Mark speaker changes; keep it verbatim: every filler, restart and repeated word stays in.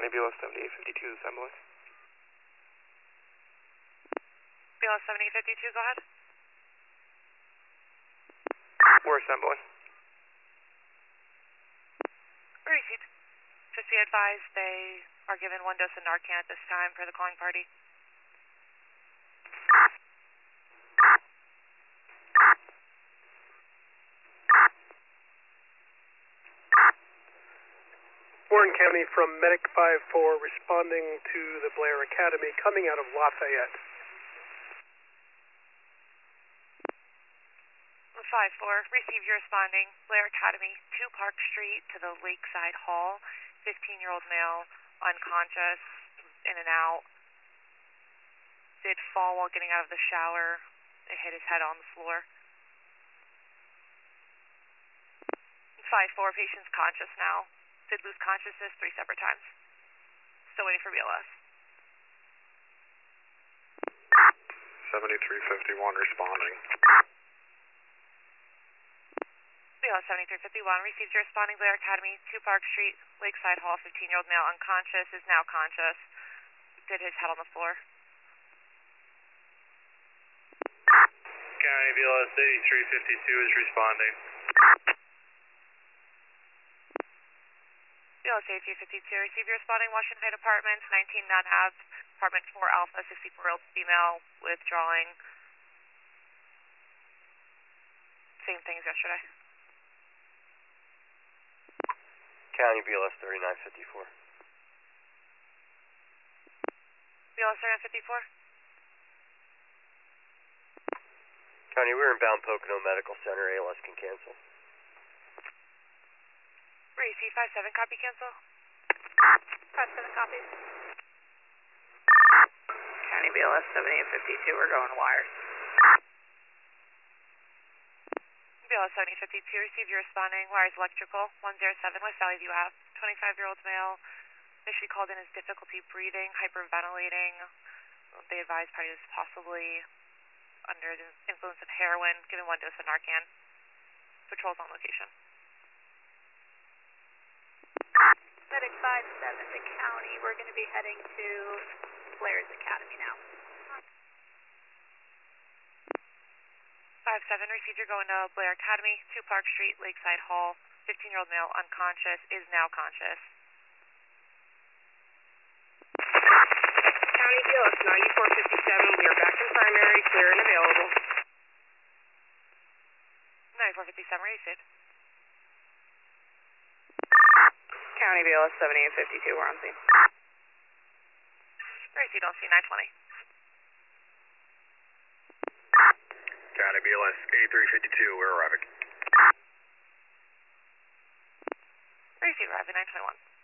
Speaker 1: County B L S seventy-eight fifty-two, Assembly.
Speaker 2: B L S seventy-eight fifty-two, go ahead.
Speaker 1: We're assembling.
Speaker 2: Received. Just be advised they are given one dose of Narcan at this time for the calling party.
Speaker 3: Warren County from Medic five four responding to the Blair Academy coming out of Lafayette.
Speaker 2: five four, received your responding. Blair Academy, two Park Street to the Lakeside Hall. fifteen-year-old male, unconscious, in and out. Did fall while getting out of the shower. It hit his head on the floor. five four, patient's conscious now. Did lose consciousness three separate times. Still waiting for B L S.
Speaker 1: seventy-three fifty-one responding.
Speaker 2: B L S seventy-three fifty-one, received your responding. Blair Academy, two Park Street, Lakeside Hall, fifteen-year-old male unconscious, is now conscious. Did his head on the floor.
Speaker 4: County B L S eighty-three fifty-two is responding.
Speaker 2: B L S eighty-three fifty-two, received your responding. Washington Heights Apartments, nineteen non-ab, apartment four Alpha, sixty-four-year-old female, withdrawing. Same thing as yesterday.
Speaker 4: County B L S thirty-nine fifty-four.
Speaker 2: B L S thirty-nine fifty-four.
Speaker 4: County, we're inbound Pocono Medical Center. A L S can cancel.
Speaker 2: Receive five seven, copy cancel.
Speaker 5: five seven copies. County B L S seventy-eight fifty-two, we're going wires.
Speaker 2: B L S seventy-eight fifty-two, received your responding. Wires electrical, one oh seven West Valley View Ave. twenty-five-year-old male, initially called in as difficulty breathing, hyperventilating. They advised party was possibly under the influence of heroin, given one dose of Narcan. Patrols on location.
Speaker 5: Medic five seven to County, we're going to be heading to Blair's Academy now.
Speaker 2: five seven, received you're going to Blair Academy, two Park Street, Lakeside Hall. fifteen-year-old male unconscious, is now conscious.
Speaker 6: County B L S ninety-four fifty-seven, we are back in primary, clear and available.
Speaker 2: ninety-four fifty-seven, received.
Speaker 6: County B L S seventy-eight fifty-two, we're on scene.
Speaker 2: Received on scene, nine twenty.
Speaker 4: County B L S eighty-three fifty-two, we're arriving.
Speaker 2: Received, arriving, nine twenty-one.